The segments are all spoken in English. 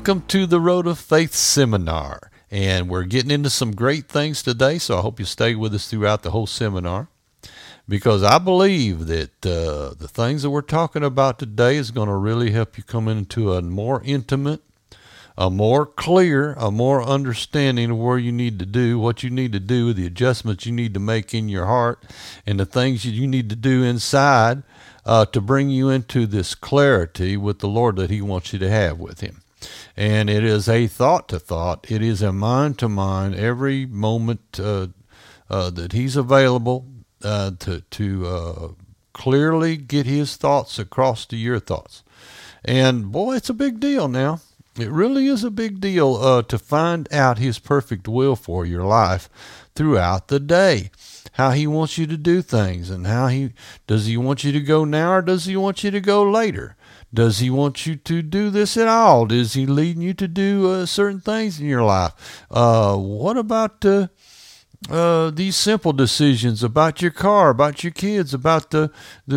Welcome to the Road of Faith Seminar. And we're getting into some great things today, so I hope you stay with us throughout the whole seminar, because I believe that the things that we're talking about today is going to really help you come into a more intimate, a more clear, a more understanding of where you need to do, what you need to do, the adjustments you need to make in your heart, and the things you need to do inside to bring you into this clarity with the Lord that He wants you to have with Him. And it is a thought to thought. It is a mind to mind every moment that He's available to clearly get His thoughts across to your thoughts. And boy, it's a big deal now. It really is a big deal to find out His perfect will for your life throughout the day. How He wants you to do things, and does He want you to go now, or does He want you to go later? Does He want you to do this at all? Is He leading you to do certain things in your life? What about these simple decisions about your car, about your kids, about the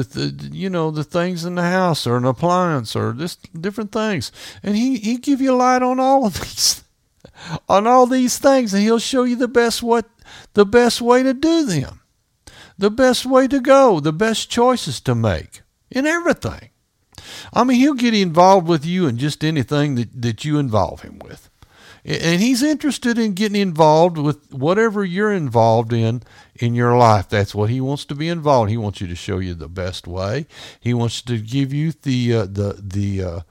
things in the house, or an appliance, or just different things? And He give you light on all of these, on all these things, and He'll show you the best way to do them, the best way to go, the best choices to make in everything. I mean, He'll get involved with you in just anything that you involve Him with. And He's interested in getting involved with whatever you're involved in your life. That's what He wants to be involved. He wants you to show you the best way. He wants to give you the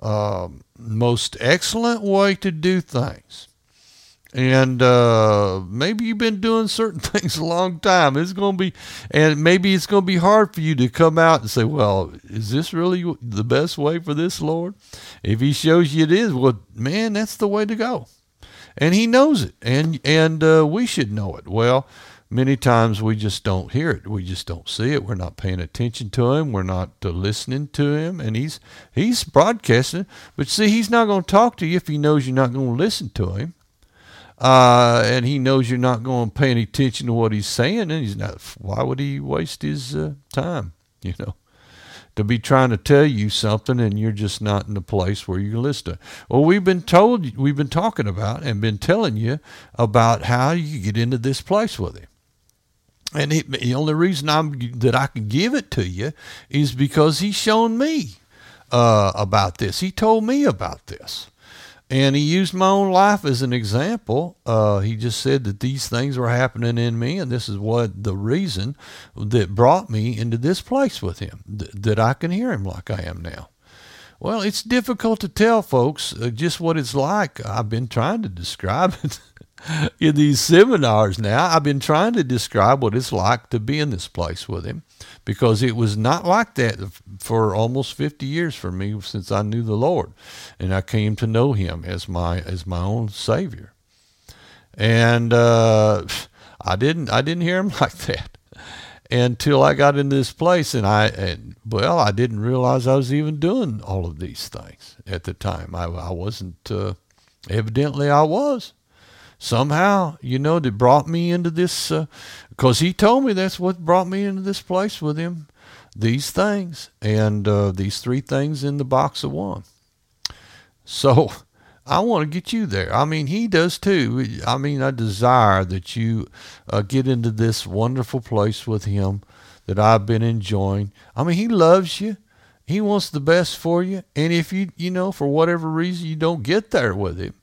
most excellent way to do things. And maybe you've been doing certain things a long time. Maybe it's going to be hard for you to come out and say, well, is this really the best way for this, Lord? If He shows you it is, well, man, that's the way to go. And He knows it, and we should know it. Well, many times we just don't hear it. We just don't see it. We're not paying attention to Him. We're not listening to Him, and He's broadcasting. But see, He's not going to talk to you if He knows you're not going to listen to Him. And He knows you're not going to pay any attention to what He's saying, and He's not. Why would He waste His time, to be trying to tell you something, and you're just not in the place where you can listen to it? Well, we've been talking about and been telling you about how you get into this place with Him. And the only reason that I can give it to you is because He's shown me about this. He told me about this. And He used my own life as an example. He just said that these things were happening in me, and this is the reason that brought me into this place with Him, that I can hear Him like I am now. Well, it's difficult to tell, folks, just what it's like. I've been trying to describe it in these seminars now. I've been trying to describe what it's like to be in this place with Him, because it was not like that for almost 50 years for me since I knew the Lord, and I came to know Him as my own Savior. And I didn't hear Him like that until I got into this place, and I didn't realize I was even doing all of these things at the time. I wasn't. Evidently, I was. Somehow, that brought me into this, because He told me that's what brought me into this place with Him, these things, and these three things in the box of one. So I want to get you there. I mean, He does too. I mean, I desire that you get into this wonderful place with Him that I've been enjoying. I mean, He loves you. He wants the best for you. And if you for whatever reason you don't get there with Him,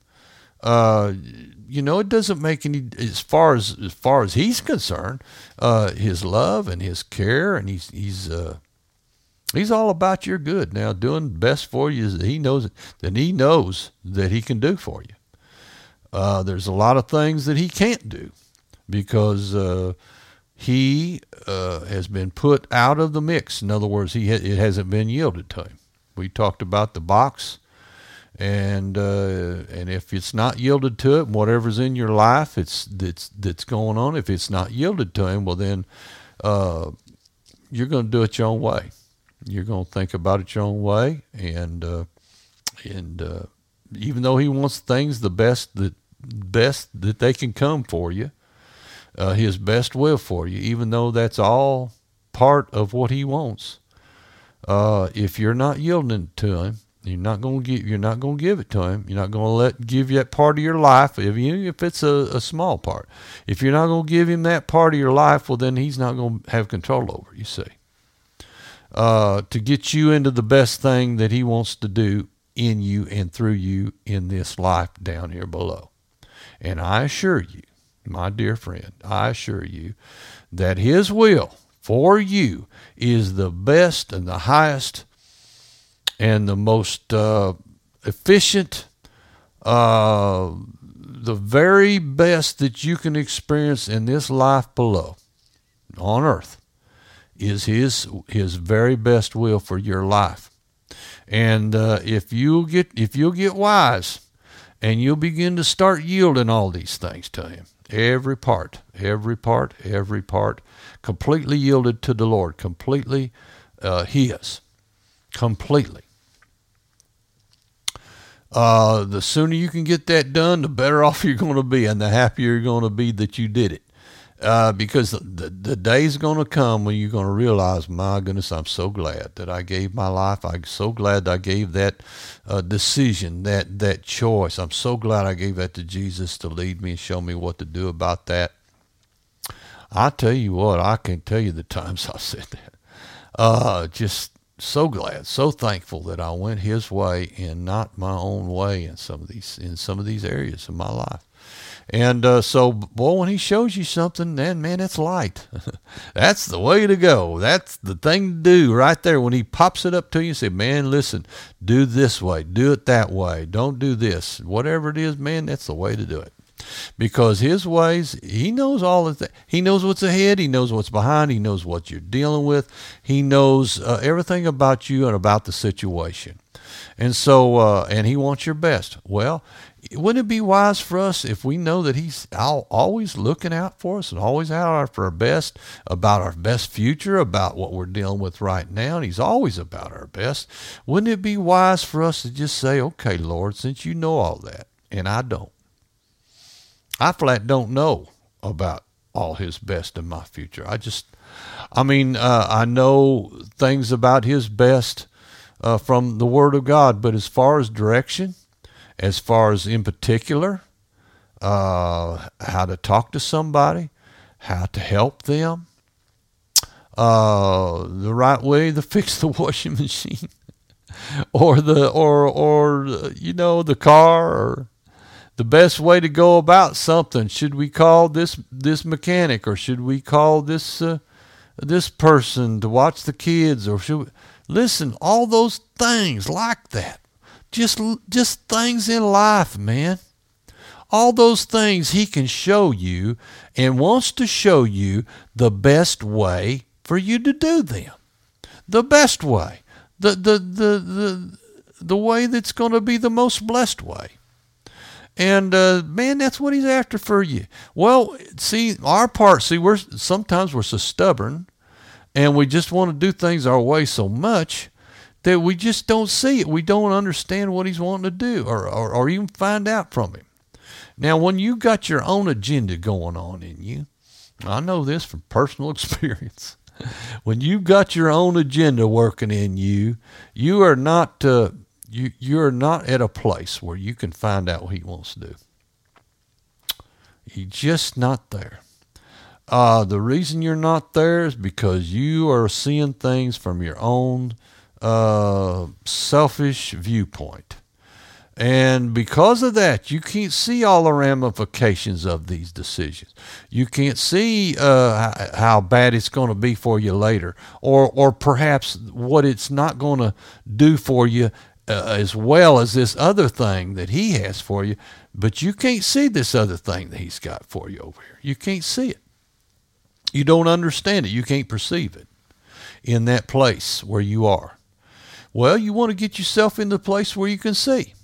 it doesn't make any, as far as He's concerned, His love and His care, and He's all about your good. Now, doing the best for you is that He knows that He can do for you. There's a lot of things that He can't do because He has been put out of the mix. In other words, it hasn't been yielded to Him. We talked about the box. And if it's not yielded to it, whatever's in your life that's going on, if it's not yielded to Him, well then you're going to do it your own way. You're going to think about it your own way, and even though He wants things the best that they can come for you, His best will for you, even though that's all part of what He wants. If you're not yielding to Him, You're not going to give it to him. You're not going to give you that part of your life, even if it's a small part. If you're not going to give him that part of your life, well, then he's not going to have control over it, you see. To get you into the best thing that he wants to do in you and through you in this life down here below. And I assure you, my dear friend, I assure you that his will for you is the best and the highest and the most efficient, the very best that you can experience in this life below, on earth, is his very best will for your life. And if you'll get wise, and you'll begin to start yielding all these things to him, every part, completely yielded to the Lord, completely his, completely. The sooner you can get that done, the better off you're going to be, and the happier you're going to be that you did it. Because the day's going to come when you're going to realize, my goodness, I'm so glad that I gave my life. I'm so glad I gave that decision, that choice. I'm so glad I gave that to Jesus to lead me and show me what to do about that. I tell you what, I can tell you the times I've said that. Just so glad, so thankful that I went his way and not my own way in some of these areas of my life. And so, boy, when he shows you something, then, man, it's light. That's the way to go. That's the thing to do right there. When he pops it up to you and say, man, listen, do this way, do it that way, don't do this. Whatever it is, man, that's the way to do it. Because his ways, he knows all of that. He knows what's ahead. He knows what's behind. He knows what you're dealing with. He knows everything about you and about the situation. And so, and he wants your best. Well, wouldn't it be wise for us if we know that he's always looking out for us and always out for our best, about our best future, about what we're dealing with right now, and he's always about our best? Wouldn't it be wise for us to just say, okay, Lord, since you know all that, and I don't, I flat don't know about all his best in my future. I know things about his best from the Word of God, but as far as direction, as far as in particular, how to talk to somebody, how to help them, the right way to fix the washing machine, or the car, or the best way to go about something. Should we call this mechanic, or should we call this person to watch the kids, or should we listen? All those things like that. Just things in life, man. All those things he can show you and wants to show you the best way for you to do them. The best way. The way that's going to be the most blessed way. And man, that's what he's after for you. Well, see, our part, sometimes we're so stubborn and we just want to do things our way so much that we just don't see it. We don't understand what he's wanting to do or even find out from him. Now, when you got your own agenda going on in you, I know this from personal experience. When you've got your own agenda working in you, you are not you're not at a place where you can find out what he wants to do. You're just not there. The reason you're not there is because you are seeing things from your own selfish viewpoint. And because of that, you can't see all the ramifications of these decisions. You can't see how bad it's going to be for you later, or perhaps what it's not going to do for you as well as this other thing that he has for you. But you can't see this other thing that he's got for you over here. You can't see it. You don't understand it. You can't perceive it in that place where you are. Well, you want to get yourself in the place where you can see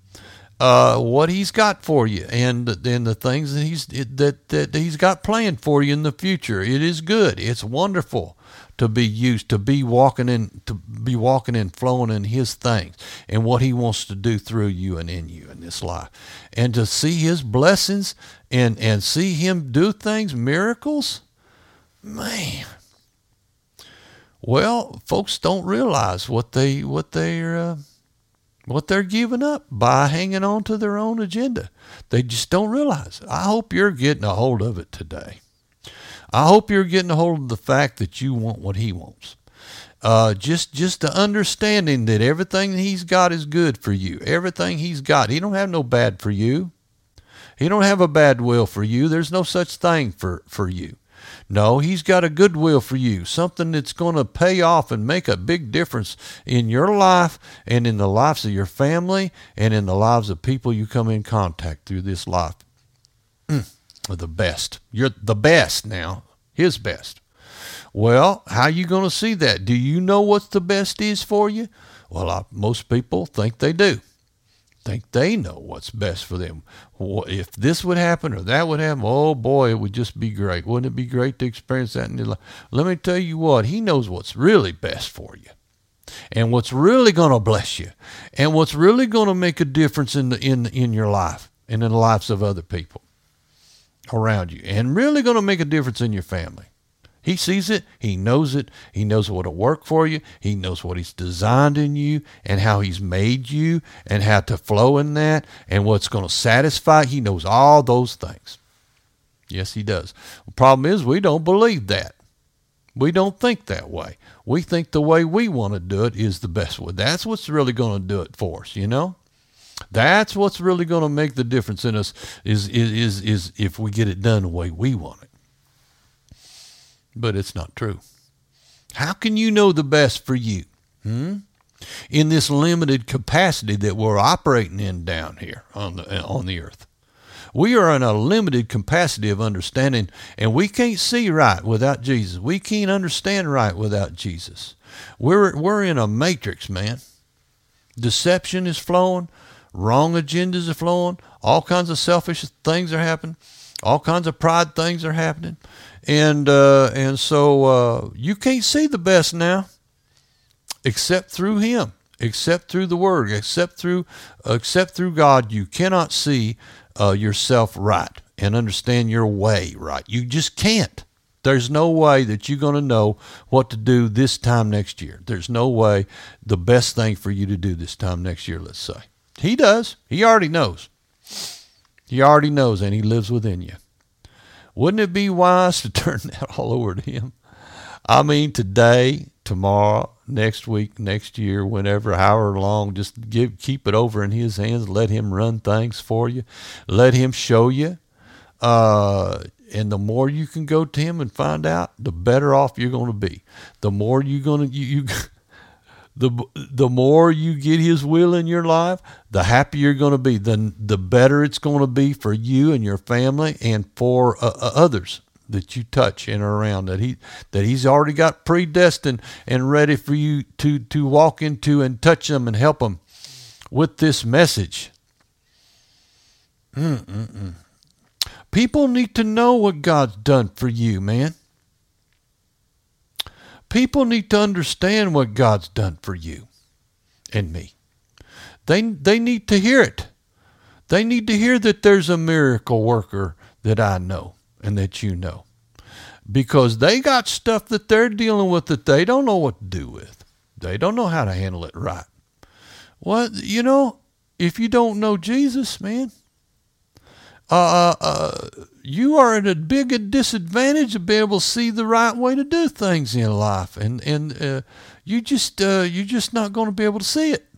what he's got for you, and the things that he's got planned for you in the future. It is good. It's wonderful to be used, to be walking and flowing in his things and what he wants to do through you and in you in this life, and to see his blessings and see him do things, miracles. Man. Well, folks don't realize what they're what they're giving up by hanging on to their own agenda. They just don't realize it. I hope you're getting a hold of it today. I hope you're getting a hold of the fact that you want what he wants. Just the understanding that everything he's got is good for you. Everything he's got. He don't have no bad for you. He don't have a bad will for you. There's no such thing for you. No, he's got a good will for you, something that's going to pay off and make a big difference in your life and in the lives of your family and in the lives of people you come in contact through this life. The best. You're the best now, his best. Well, how you going to see that? Do you know what the best is for you? Well, most people think they do. Think they know what's best for them. If this would happen or that would happen, oh boy, it would just be great. Wouldn't it be great to experience that in your life? Let me tell you what, he knows what's really best for you and what's really going to bless you and what's really going to make a difference in your life and in the lives of other people around you and really going to make a difference in your family. He sees it. He knows it. He knows what'll work for you. He knows what he's designed in you and how he's made you and how to flow in that and what's going to satisfy. He knows all those things. Yes, he does. The problem is we don't believe that. We don't think that way. We think the way we want to do it is the best way. That's what's really going to do it for us, you know? That's what's really going to make the difference in us is if we get it done the way we want it. But it's not true. How can you know the best for you? In this limited capacity that we're operating in down here on the earth. We are in a limited capacity of understanding, and we can't see right without Jesus. We can't understand right without Jesus. We're in a matrix, man. Deception is flowing. Wrong agendas are flowing. All kinds of selfish things are happening. All kinds of pride things are happening. And so you can't see the best now except through him, except through the word, except through God. You cannot see yourself right and understand your way right. You just can't. There's no way that you're going to know what to do this time next year. There's no way the best thing for you to do this time next year, let's say. He does. He already knows. He already knows, and he lives within you. Wouldn't it be wise to turn that all over to him? I mean, today, tomorrow, next week, next year, whenever, however long, just keep it over in his hands. Let him run things for you. Let him show you. And the more you can go to him and find out, the better off you're going to be. The more you're going to the more you get his will in your life, the happier you're going to be. The better it's going to be for you and your family and for others that you touch and are around. That he's already got predestined and ready for you to walk into and touch them and help them with this message. People need to know what God's done for you, man. People need to understand what God's done for you and me. They need to hear it. They need to hear that there's a miracle worker that I know and that you know. Because they got stuff that they're dealing with that they don't know what to do with. They don't know how to handle it right. Well, you know, if you don't know Jesus, man, you are at a big disadvantage to be able to see the right way to do things in life, and you're just not going to be able to see it.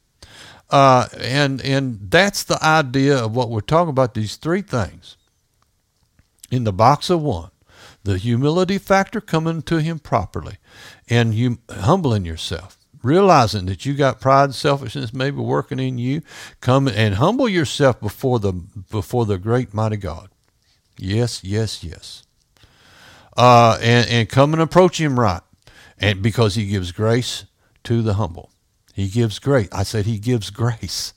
And that's the idea of what we're talking about. These three things in the box of one: the humility factor, coming to him properly, and humbling yourself. Realizing that you got pride and selfishness maybe working in you, come and humble yourself before the great mighty God. Yes, yes, yes. And come and approach him right, and because he gives grace to the humble. He gives grace. I said he gives grace,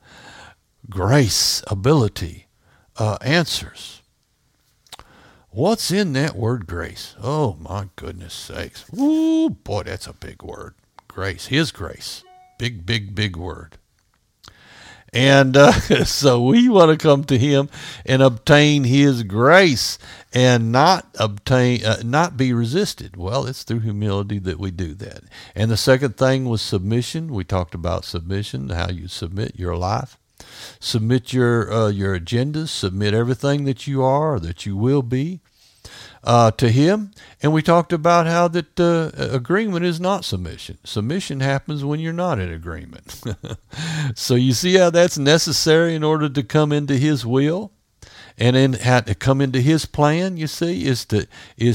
ability, answers. What's in that word grace? Oh my goodness sakes! Ooh, boy, that's a big word. Grace, his grace. Big, big, big word. And so we want to come to him and obtain his grace and not be resisted. Well, it's through humility that we do that. And the second thing was submission. We talked about submission, how you submit your life. Submit your agendas, submit everything that you are or that you will be to him. And we talked about how that agreement is not submission. Submission happens when you're not in agreement. So you see how that's necessary in order to come into his will, and then had to come into his plan. You see, is to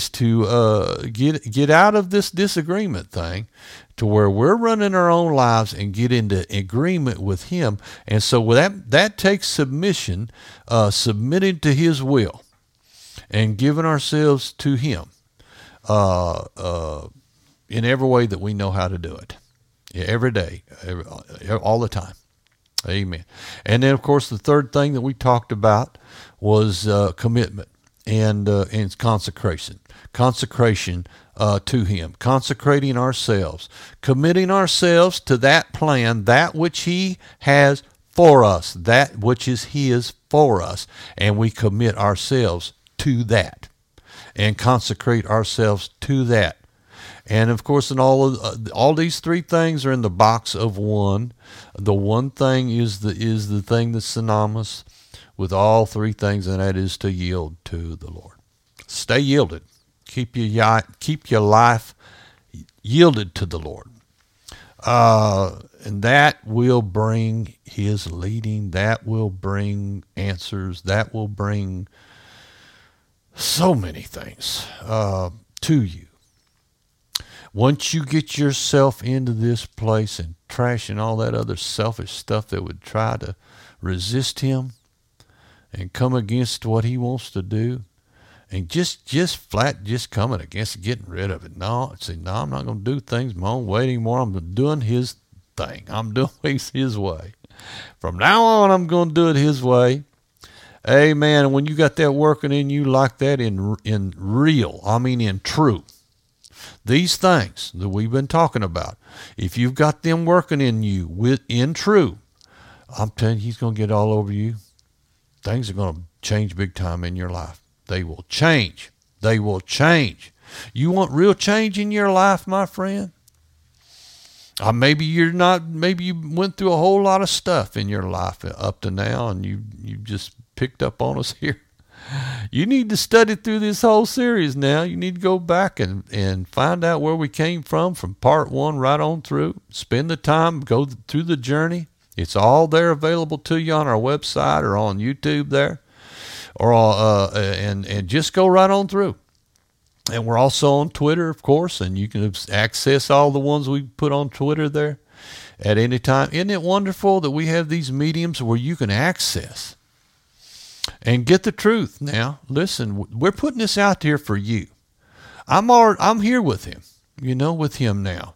get out of this disagreement thing, to where we're running our own lives and get into agreement with him. And so that takes submission, submitting to his will, and giving ourselves to him in every way that we know how to do it, every day, all the time. Amen. And then, of course, the third thing that we talked about was commitment and consecration. Consecration to him, consecrating ourselves, committing ourselves to that plan, that which he has for us, that which is his for us, and we commit ourselves to that and consecrate ourselves to that. And of course, in all these three things are in the box of one. The one thing is the thing that's synonymous with all three things, and that is to yield to the Lord. Stay yielded. Keep your life yielded to the Lord. And that will bring his leading. That will bring answers. That will bring so many things to you. Once you get yourself into this place and trashing all that other selfish stuff that would try to resist him and come against what he wants to do, and just coming against getting rid of it. No, I'm not going to do things my own way anymore. I'm doing his thing. I'm doing things his way. From now on, I'm going to do it his way. Amen. And when you got that working in you like that in real, in true, these things that we've been talking about, if you've got them working in you in true, I'm telling you, he's going to get all over you. Things are going to change big time in your life. They will change. They will change. You want real change in your life, my friend? Maybe you went through a whole lot of stuff in your life up to now, and you just picked up on us here. You need to study through this whole series now. You need to go back and find out where we came from part 1 right on through. Spend the time, go through the journey. It's all there available to you on our website or on YouTube there. Or and just go right on through. And we're also on Twitter, of course, and you can access all the ones we put on Twitter there at any time. Isn't it wonderful that we have these mediums where you can access and get the truth? Now, listen, we're putting this out there for you. I'm here with him, with him now.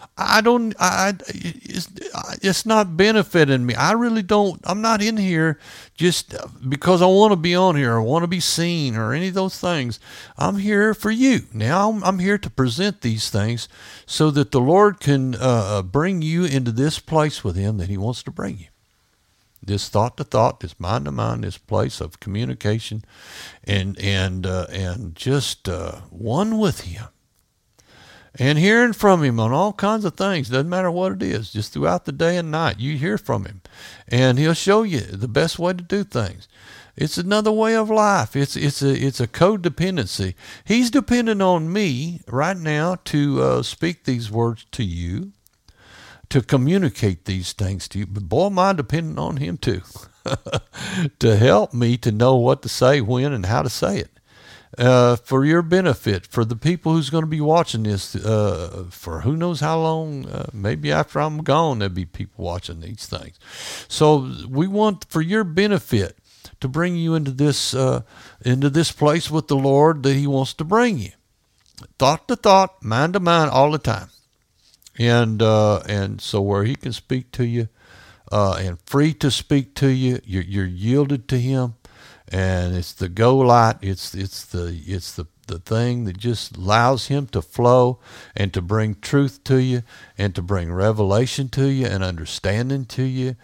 It's not benefiting me. I'm not in here just because I want to be on here or want to be seen or any of those things. I'm here for you. Now I'm here to present these things so that the Lord can bring you into this place with him that he wants to bring you. This thought to thought, this mind to mind, this place of communication and just one with him. And hearing from him on all kinds of things, doesn't matter what it is, just throughout the day and night, you hear from him. And he'll show you the best way to do things. It's another way of life. It's a codependency. He's dependent on me right now to speak these words to you, to communicate these things to you. But boy, am I dependent on him too, to help me to know what to say, when, and how to say it. For your benefit, for the people who's going to be watching this, for who knows how long, maybe after I'm gone, there'll be people watching these things. So we want, for your benefit, to bring you into this place with the Lord that he wants to bring you. Thought to thought, mind to mind, all the time. And so where he can speak to you, and free to speak to you, you're yielded to him. And it's the go light. It's the thing that just allows him to flow and to bring truth to you and to bring revelation to you and understanding to you.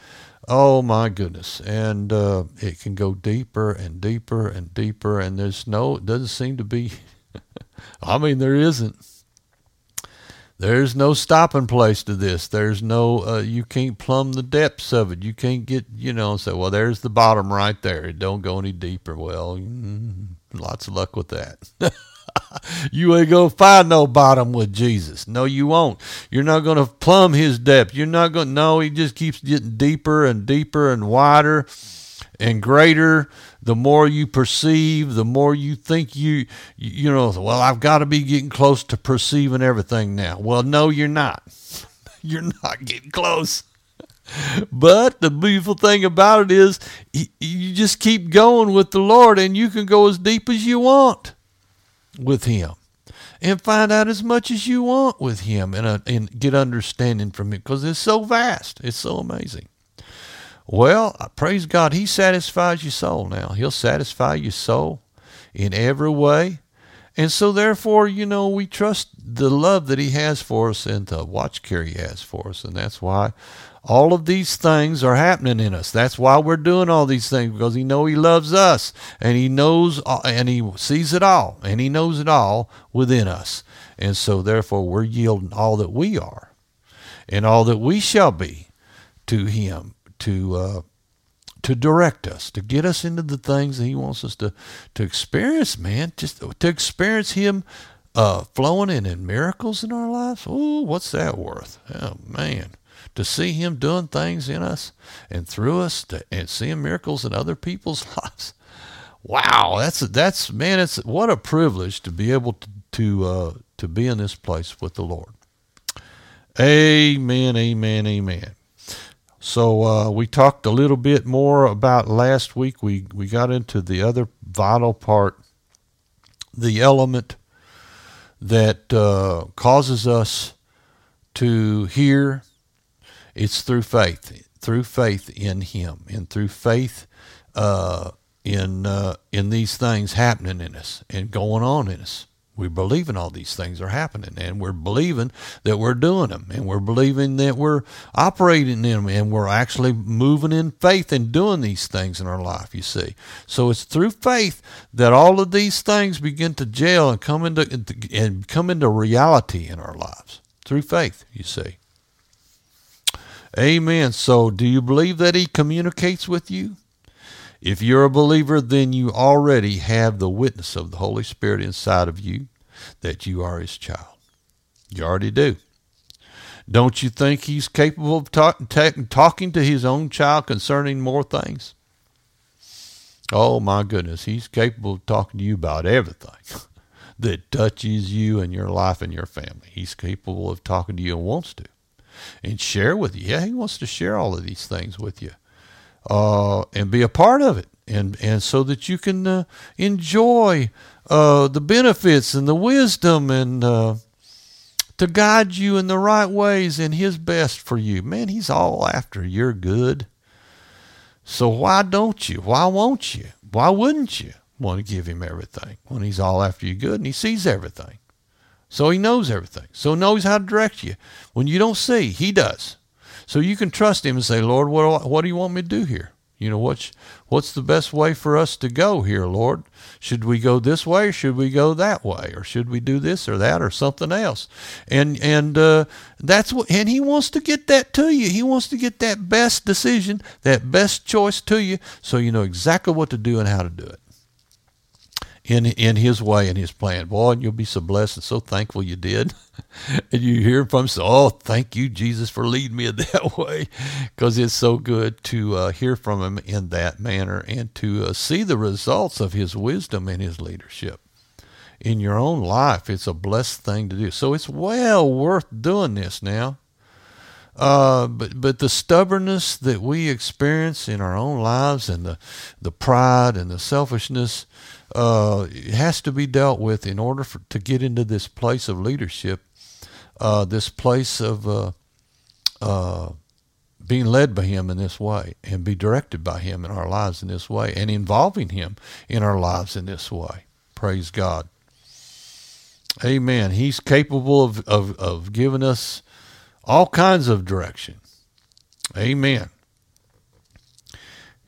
Oh my goodness. And it can go deeper and deeper and deeper. And it doesn't seem to be, I mean, there isn't. There's no stopping place to this. There's no, you can't plumb the depths of it. You can't get, say, well, there's the bottom right there. It don't go any deeper. Well, lots of luck with that. You ain't going to find no bottom with Jesus. No, you won't. You're not going to plumb his depth. You're not going to, no, he just keeps getting deeper and deeper and wider and greater. The more you perceive, the more you think well, I've got to be getting close to perceiving everything now. Well, no, you're not. You're not getting close. But the beautiful thing about it is you just keep going with the Lord, and you can go as deep as you want with him and find out as much as you want with him and get understanding from him, because it's so vast. It's so amazing. Well, praise God, he satisfies your soul now. He'll satisfy your soul in every way. And so therefore, we trust the love that he has for us and the watch care he has for us. And that's why all of these things are happening in us. That's why we're doing all these things, because he knows he loves us, and he knows, and he sees it all, and he knows it all within us. And so therefore we're yielding all that we are and all that we shall be to him, to direct us, to get us into the things that he wants us to experience, man. Just to experience him flowing in miracles in our lives. Oh, what's that worth? Oh, man. To see him doing things in us and through us, and seeing miracles in other people's lives. Wow, that's man, it's what a privilege to be able to be in this place with the Lord. Amen, amen, amen. So we talked a little bit more about last week. We got into the other vital part, the element that causes us to hear. It's through faith in him, and through faith in these things happening in us and going on in us. We believe in all these things are happening, and we're believing that we're doing them, and we're believing that we're operating in them, and we're actually moving in faith and doing these things in our life, you see. So it's through faith that all of these things begin to gel and come into reality in our lives. Through faith, you see. Amen. So do you believe that he communicates with you? If you're a believer, then you already have the witness of the Holy Spirit inside of you that you are his child. You already do. Don't you think he's capable of talking to his own child concerning more things? Oh, my goodness. He's capable of talking to you about everything that touches you and your life and your family. He's capable of talking to you and wants to. And share with you. Yeah, he wants to share all of these things with you. And be a part of it, and so that you can enjoy the benefits and the wisdom, and to guide you in the right ways and his best for you. Man, he's all after your good. So why don't you? Why won't you? Why wouldn't you want to give him everything when he's all after you good and he sees everything? So he knows everything. So he knows how to direct you. When you don't see, he does. So you can trust him and say, Lord, what do you want me to do here? What's the best way for us to go here, Lord? Should we go this way, or should we go that way, or should we do this or that or something else? And that's what. And he wants to get that to you. He wants to get that best decision, that best choice to you, so you know exactly what to do and how to do it. In his way and his plan. Boy, and you'll be so blessed and so thankful you did. And you hear from him, so, oh, thank you, Jesus, for leading me that way. Because it's so good to hear from him in that manner, and to see the results of his wisdom and his leadership in your own life. It's a blessed thing to do. So it's well worth doing this now. But the stubbornness that we experience in our own lives, and the pride and the selfishness, it has to be dealt with in order to get into this place of leadership, this place of being led by him in this way, and be directed by him in our lives in this way, and involving him in our lives in this way. Praise God. Amen. He's capable of giving us all kinds of direction. Amen.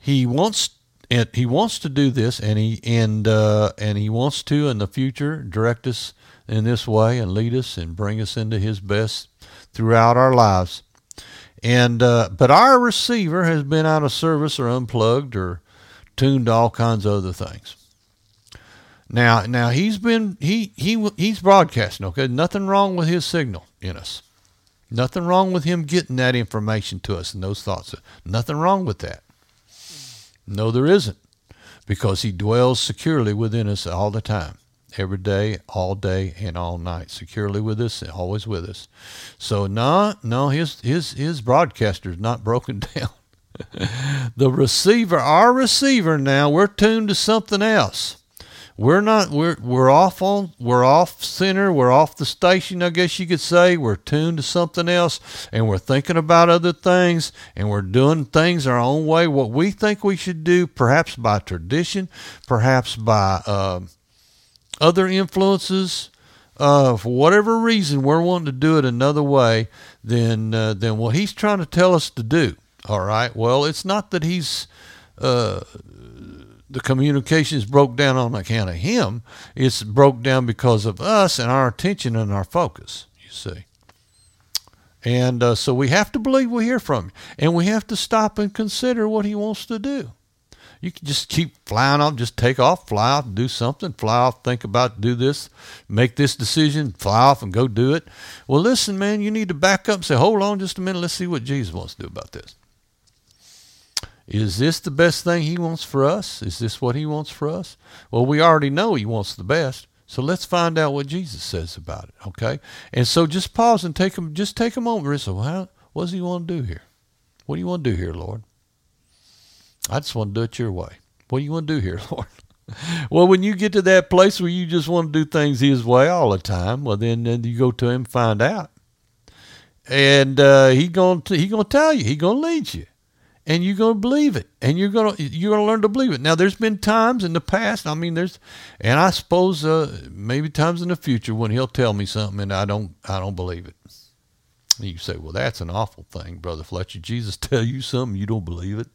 he wants to do this, and he wants to in the future direct us in this way and lead us and bring us into his best throughout our lives. And but our receiver has been out of service or unplugged or tuned to all kinds of other things. Now he's broadcasting. Okay, nothing wrong with his signal in us. Nothing wrong with him getting that information to us and those thoughts. Nothing wrong with that. No, there isn't, because he dwells securely within us all the time, every day, and all night, securely with us, always with us. So no, his broadcaster is not broken down. Our receiver now, we're tuned to something else. We're off center, we're off the station, I guess you could say. We're tuned to something else, and we're thinking about other things, and we're doing things our own way, what we think we should do, perhaps by tradition, perhaps by other influences. For whatever reason, we're wanting to do it another way than what he's trying to tell us to do. All right. Well, it's not that he's the communication is broke down on account of him. It's broke down because of us and our attention and our focus, you see. And so we have to believe we hear from him. And we have to stop and consider what he wants to do. You can just keep flying off, just take off, fly off, do something, fly off, think about, do this, make this decision, fly off and go do it. Well, listen, man, you need to back up and say, hold on just a minute, let's see what Jesus wants to do about this. Is this the best thing he wants for us? Is this what he wants for us? Well, we already know he wants the best. So let's find out what Jesus says about it, okay? And so just pause and take a moment and say, well, what does he want to do here? What do you want to do here, Lord? I just want to do it your way. What do you want to do here, Lord? Well, when you get to that place where you just want to do things his way all the time, well, then you go to him and find out. And he's gonna tell you. He's going to lead you. And you're going to believe it, and you're going to learn to believe it. Now, there's been times in the past, and I suppose maybe times in the future when he'll tell me something and I don't believe it. And you say, well, that's an awful thing, Brother Fletcher. Jesus tell you something, you don't believe it.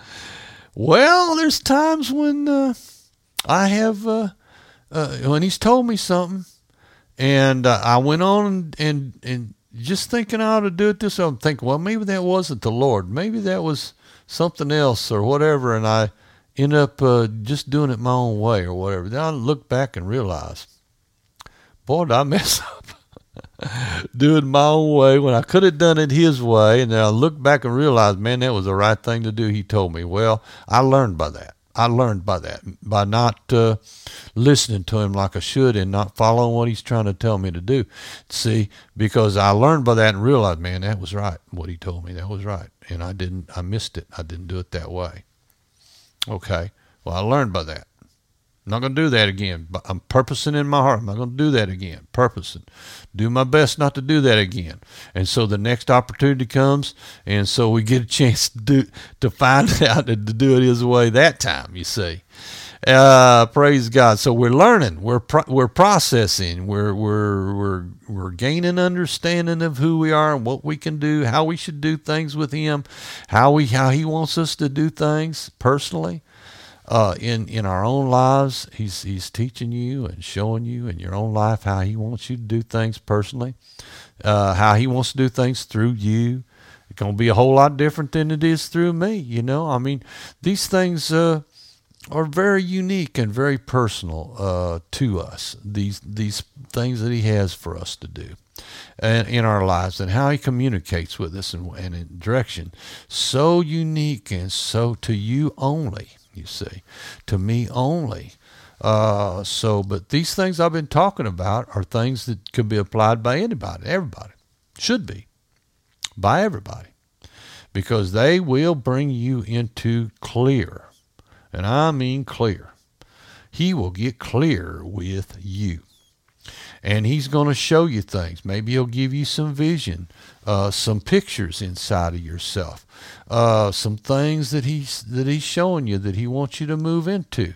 Well, there's times when I have when he's told me something, and I went on and just thinking I ought to do it this way. I'm thinking, well, maybe that wasn't the Lord. Maybe that was something else or whatever, and I end up just doing it my own way or whatever. Then I look back and realize, boy, did I mess up doing my own way when I could have done it his way. And then I look back and realize, man, that was the right thing to do. He told me. Well, I learned by that. By not listening to him like I should and not following what he's trying to tell me to do. See, because I learned by that and realized, man, that was right. What he told me, that was right. And I missed it. I didn't do it that way. Okay. Well, I learned by that. I'm not going to do that again. But I'm purposing in my heart. I'm not going to do that again. Purposing. Do my best not to do that again. And so the next opportunity comes, and so we get a chance to find out and to do it his way that time, you see. Praise God. So we're learning. We're processing. We're gaining understanding of who we are and what we can do, how we should do things with him, how he wants us to do things personally. In our own lives, he's teaching you and showing you in your own life how he wants you to do things personally, how he wants to do things through you. It's going to be a whole lot different than it is through me, you know. I mean, these things are very unique and very personal to us, these things that he has for us to do and in our lives, and how he communicates with us and in direction. So unique and so to you only. You see, to me only. But these things I've been talking about are things that could be applied by anybody, everybody. Should be. By everybody. Because they will bring you into clear. And I mean clear. He will get clear with you. And he's going to show you things. Maybe he'll give you some vision, some pictures inside of yourself, some things that he's showing you that he wants you to move into.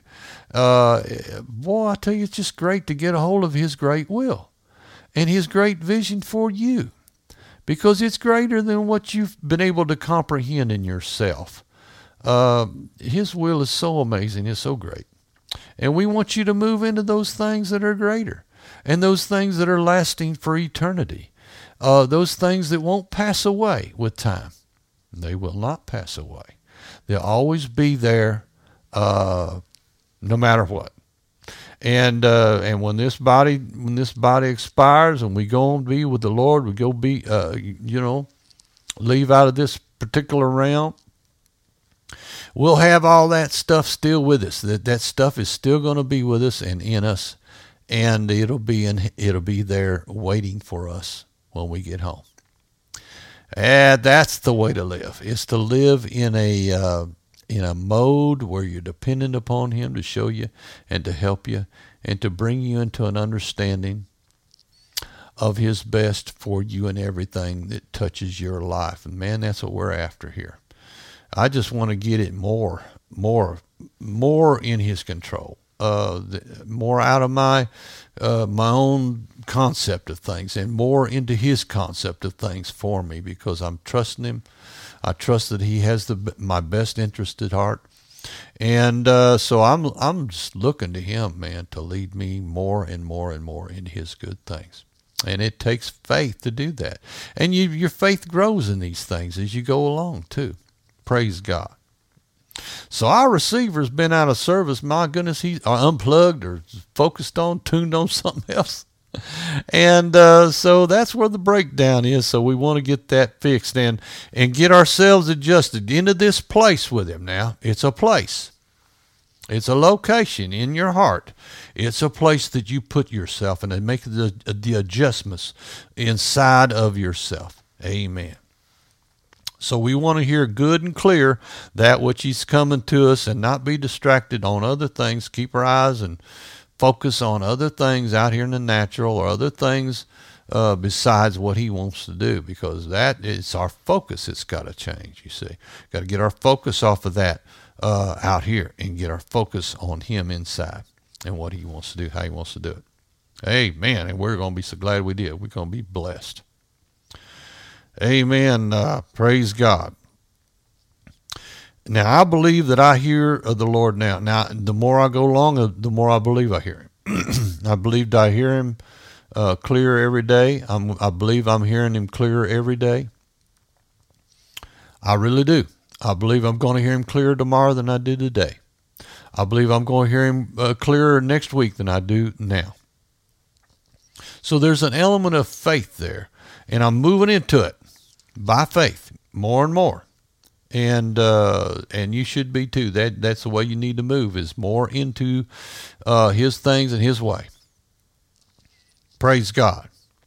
Boy, I tell you, it's just great to get a hold of his great will and his great vision for you, because it's greater than what you've been able to comprehend in yourself. His will is so amazing. It's so great. And we want you to move into those things that are greater and those things that are lasting for eternity. Those things that won't pass away with time. They will not pass away. They'll always be there no matter what. And when this body expires and we go and be with the Lord, we go be leave out of this particular realm, we'll have all that stuff still with us. That stuff is still going to be with us and in us, and it'll be there waiting for us when we get home. And that's the way to live. It's to live in a mode where you're dependent upon Him to show you and to help you and to bring you into an understanding of His best for you and everything that touches your life. And man, that's what we're after here. I just want to get it more in His control, more out of my own concept of things and more into His concept of things for me, because I'm trusting Him. I trust that He has my best interest at heart, and so I'm just looking to Him, man, to lead me more and more and more in His good things. And it takes faith to do that, and your faith grows in these things as you go along too. Praise God. So our receiver's been out of service. My goodness, he's unplugged or tuned on something else. And so that's where the breakdown is. So we want to get that fixed and get ourselves adjusted into this place with Him now. It's a place. It's a location in your heart. It's a place that you put yourself in and make the adjustments inside of yourself. Amen. So we want to hear good and clear that which He's coming to us and not be distracted on other things. Keep our eyes and focus on other things out here in the natural or other things besides what He wants to do, because that is our focus. It's got to change, you see. Got to get our focus off of that out here and get our focus on Him inside and what He wants to do, how He wants to do it. Amen. And we're going to be so glad we did. We're going to be blessed. Amen. Praise God. Now, I believe that I hear of the Lord now. Now, the more I go along, the more I believe I hear Him. I believe I hear Him clear every day. I believe I'm hearing Him clearer every day. I really do. I believe I'm going to hear Him clearer tomorrow than I did today. I believe I'm going to hear Him clearer next week than I do now. So there's an element of faith there, and I'm moving into it by faith more and more. And you should be too. That's the way you need to move, is more into His things and His way. Praise God.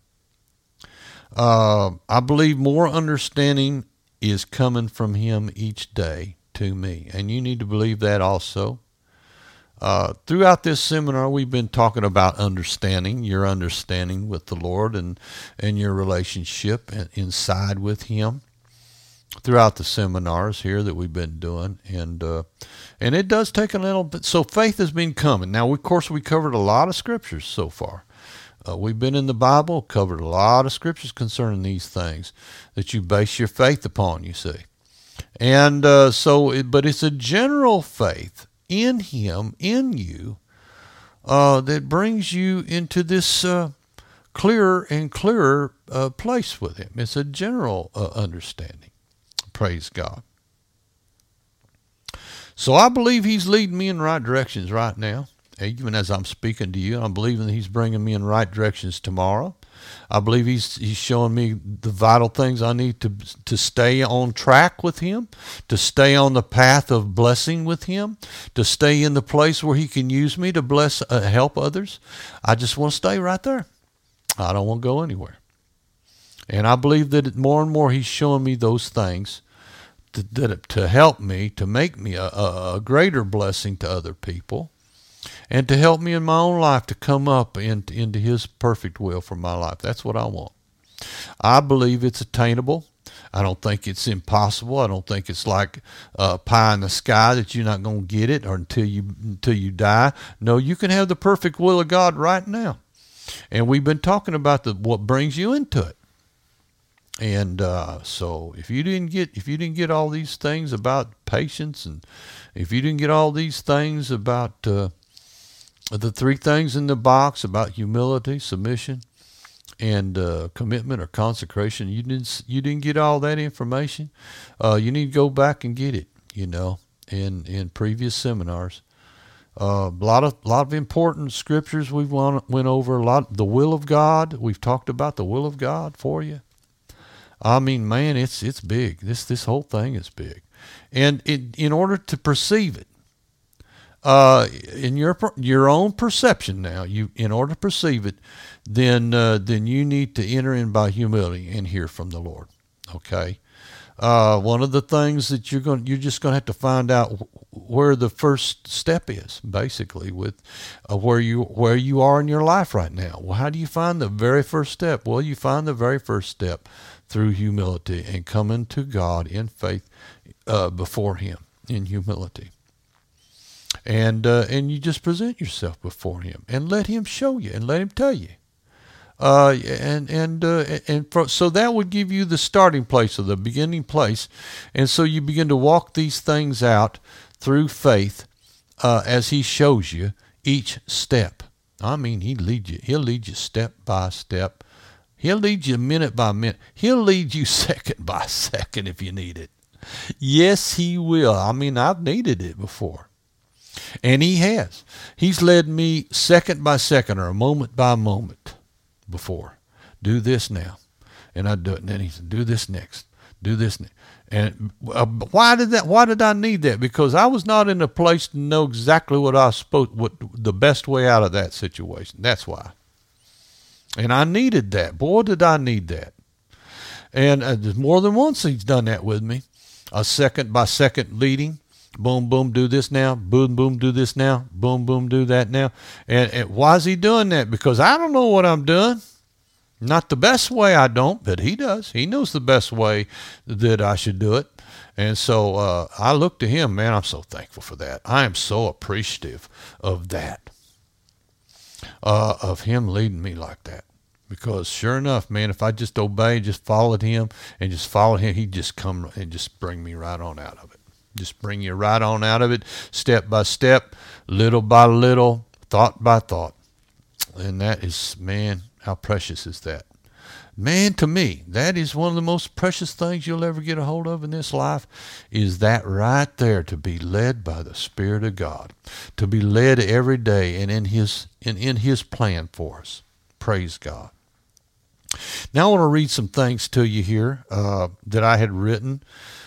I believe more understanding is coming from Him each day to me, and you need to believe that also. Throughout this seminar, we've been talking about understanding, your understanding with the Lord and your relationship inside with Him. Throughout the seminars here that we've been doing, and it does take a little bit. So faith has been coming. Now, of course, we covered a lot of scriptures so far. We've been in the Bible, covered a lot of scriptures concerning these things that you base your faith upon, you see. And but it's a general faith in Him, in you, that brings you into this clearer and clearer place with Him. It's a general understanding. Praise God. So I believe He's leading me in the right directions right now. Even as I'm speaking to you, I'm believing that He's bringing me in the right directions tomorrow. I believe He's showing me the vital things I need to stay on track with Him, to stay on the path of blessing with Him, to stay in the place where He can use me to bless, help others. I just want to stay right there. I don't want to go anywhere. And I believe that more and more He's showing me those things to help me, to make me a greater blessing to other people, and to help me in my own life to come up into His perfect will for my life. That's what I want. I believe it's attainable. I don't think it's impossible. I don't think it's like pie in the sky that you're not going to get it or until you die. No, you can have the perfect will of God right now. And we've been talking about what brings you into it. And so if you didn't get all these things about patience, and if you didn't get all these things about the three things in the box about humility, submission, and commitment or consecration, you didn't get all that information. You need to go back and get it. In previous seminars. A lot of important scriptures we've went over. A lot the will of God. We've talked about the will of God for you. I mean, man, it's big. This whole thing is big, and in order to perceive it, in your own perception now, in order to perceive it, then you need to enter in by humility and hear from the Lord. Okay. One of the things that you're just going to have to find out where the first step is, basically, with where you are in your life right now. Well, how do you find the very first step? Well, you find the very first step through humility and coming to God in faith before Him in humility, and you just present yourself before Him and let Him show you and let Him tell you. So that would give you the starting place or the beginning place. And so you begin to walk these things out through faith as He shows you each step. I mean, He'll lead you step by step. He'll lead you minute by minute. He'll lead you second by second if you need it. Yes, He will. I mean, I've needed it before. And He has. He's led me second by second or moment by moment. Before, do this now, and I do it. And then He said, do this next, do this next. And why did I need that? Because I was not in a place to know exactly what the best way out of that situation. That's why. And I needed that. Boy, did I need that. And more than once He's done that with me. A second by second leading. Boom, boom, do this now. Boom, boom, do this now. Boom, boom, do that now. And why is He doing that? Because I don't know what I'm doing. Not the best way, I don't, but He does. He knows the best way that I should do it. And so I look to Him. Man, I'm so thankful for that. I am so appreciative of that, of Him leading me like that. Because sure enough, man, if I just obeyed, just followed Him, He'd just come and just bring me right on out of it. Just bring you right on out of it, step by step, little by little, thought by thought. And that is, man, how precious is that? Man, to me, that is one of the most precious things you'll ever get a hold of in this life, is that right there, to be led by the Spirit of God, to be led every day and in His plan for us. Praise God. Now I want to read some things to you here that I had written.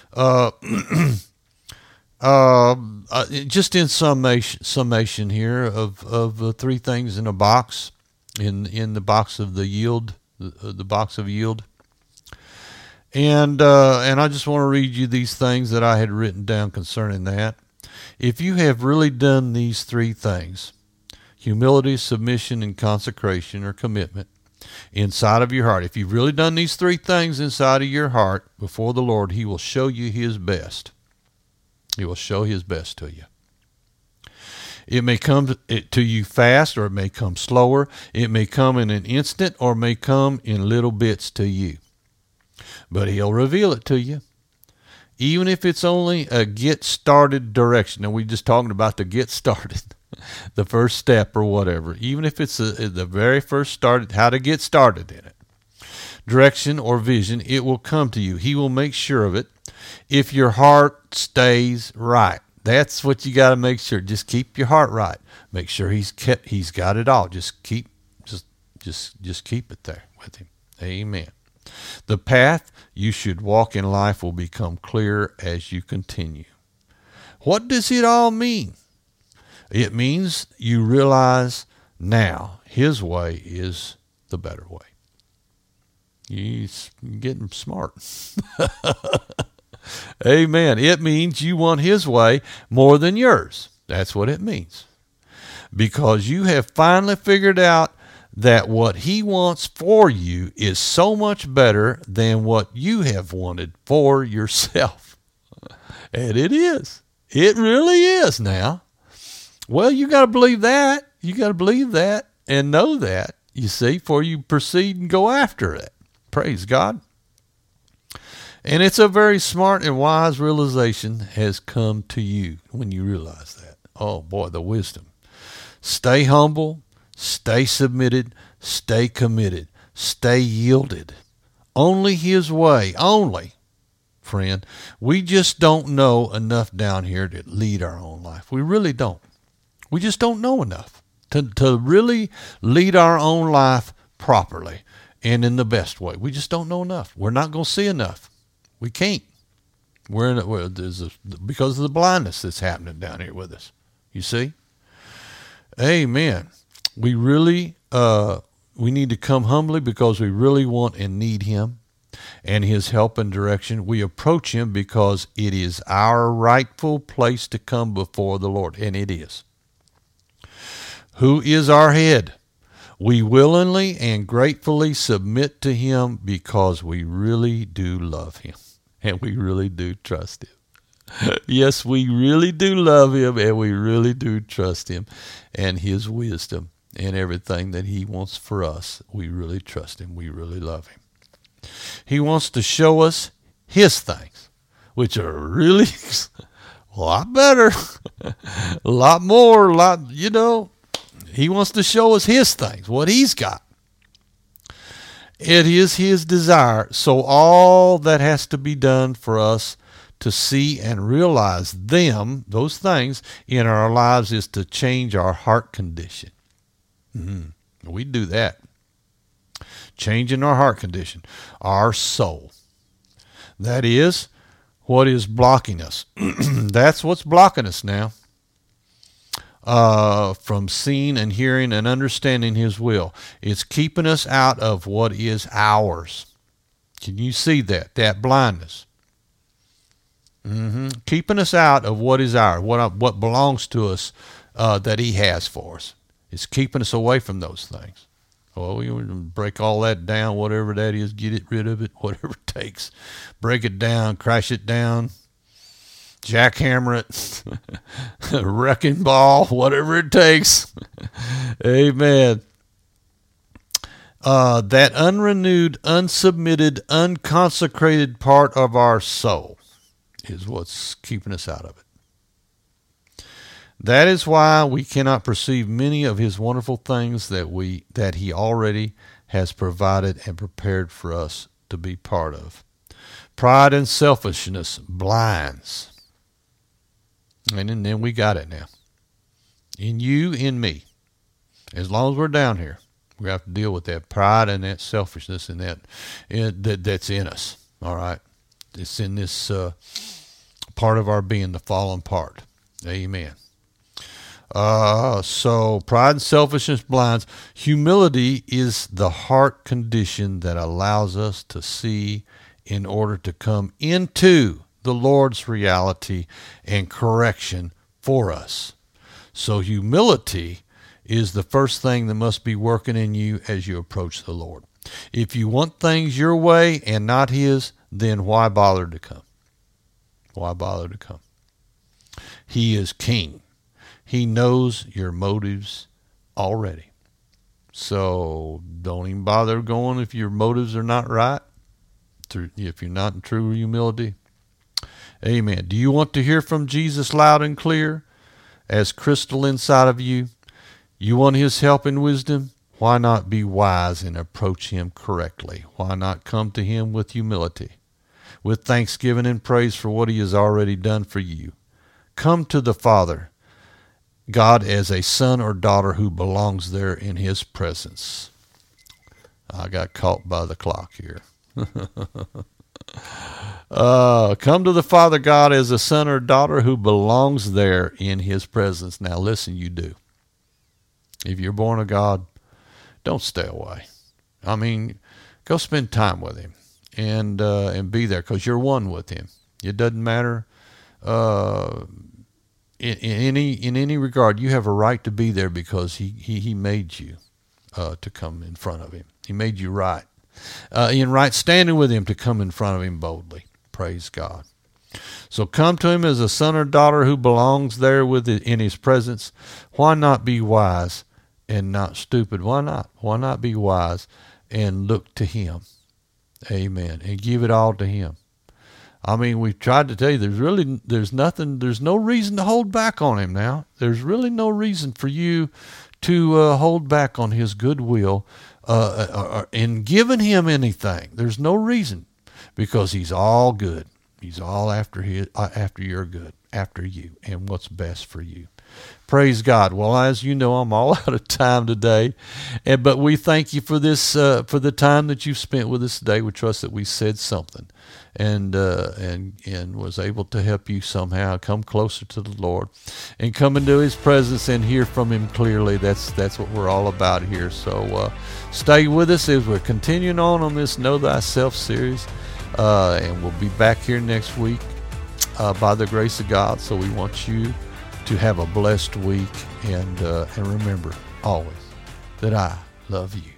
Just in summation here of three things in a box, in the box of the yield, the box of yield, and I just want to read you these things that I had written down concerning that. If you have really done these three things, humility, submission, and consecration or commitment, inside of your heart, if you've really done these three things inside of your heart before the Lord, He will show you His best. He will show His best to you. It may come to you fast, or it may come slower. It may come in an instant, or may come in little bits to you. But He'll reveal it to you. Even if it's only a get started direction. Now, we're just talking about the get started, the first step or whatever. Even if it's the very first start, how to get started in it. Direction or vision, it will come to you. He will make sure of it. If your heart stays right, that's what you got to make sure. Just keep your heart right. Make sure He's got it all. Just keep it there with Him. Amen. The path you should walk in life will become clearer as you continue. What does it all mean? It means you realize now His way is the better way. He's getting smart. Amen. It means you want His way more than yours. That's what it means. Because you have finally figured out that what He wants for you is so much better than what you have wanted for yourself. And it is. It really is now. Well, you got to believe that. You got to believe that and know that, you see, before you proceed and go after it. Praise God. And it's a very smart and wise realization has come to you when you realize that. Oh boy, the wisdom. Stay humble, stay submitted, stay committed, stay yielded. Only his way, only, friend. We just don't know enough down here to lead our own life. We really don't. We just don't know enough to really lead our own life properly and in the best way. We just don't know enough. We're not going to see enough. We can't. Because of the blindness that's happening down here with us. You see? Amen. We really, we need to come humbly because we really want and need him and his help and direction. We approach him because it is our rightful place to come before the Lord, and it is. Who is our head? We willingly and gratefully submit to him because we really do love him and we really do trust him. Yes, we really do love him and we really do trust him and his wisdom and everything that he wants for us. We really trust him. We really love him. He wants to show us his things, which are really a lot better, a lot more, he wants to show us his things, what he's got. It is his desire. So all that has to be done for us to see and realize those things in our lives, is to change our heart condition. We do that. Changing our heart condition, our soul. That is what is blocking us. That's what's blocking us now. From seeing and hearing and understanding his will. It's keeping us out of what is ours. Can you see that? That blindness. Keeping us out of what is ours, what belongs to us, that he has for us. It's keeping us away from those things. Well, we break all that down, whatever that is, get rid of it, whatever it takes. Break it down, crash it down. Jackhammer it, wrecking ball, whatever it takes. Amen. That unrenewed, unsubmitted, unconsecrated part of our soul is what's keeping us out of it. That is why we cannot perceive many of his wonderful things that he already has provided and prepared for us to be part of. Pride and selfishness blinds. And then we got it now. In you, in me. As long as we're down here, we have to deal with that pride and that selfishness and that's in us. All right? It's in this part of our being, the fallen part. Amen. So pride and selfishness blinds. Humility is the heart condition that allows us to see in order to come into the Lord's reality and correction for us. So humility is the first thing that must be working in you as you approach the Lord. If you want things your way and not his, then why bother to come? Why bother to come? He is king. He knows your motives already. So don't even bother going if your motives are not right, if you're not in true humility. Amen. Do you want to hear from Jesus loud and clear as crystal inside of you? You want his help and wisdom? Why not be wise and approach him correctly? Why not come to him with humility, with thanksgiving and praise for what he has already done for you? Come to the Father, God, as a son or daughter who belongs there in his presence. I got caught by the clock here. Come to the Father God as a son or daughter who belongs there in his presence. Now listen, you do. If you're born of God, don't stay away. I mean, go spend time with him and be there, because you're one with him. It doesn't matter in any regard. You have a right to be there because he made you to come in front of him. He made you right. In right standing with him, to come in front of him boldly. Praise God. So come to him as a son or daughter who belongs there in his presence. Why not be wise and not stupid? Why not? Why not be wise and look to him? Amen. And give it all to him. I mean, we've tried to tell you there's no reason to hold back on him now. There's really no reason for you to hold back on his goodwill in giving him anything. There's no reason, because he's all good. He's all after your good, after you, and what's best for you. Praise God. Well, as you know, I'm all out of time today, but we thank you for this, for the time that you've spent with us today. We trust that we said something, and was able to help you somehow come closer to the Lord, and come into His presence and hear from Him clearly. That's what we're all about here. So stay with us as we're continuing on this Know Thyself series, and we'll be back here next week by the grace of God. So we want you to have a blessed week, and remember always that I love you.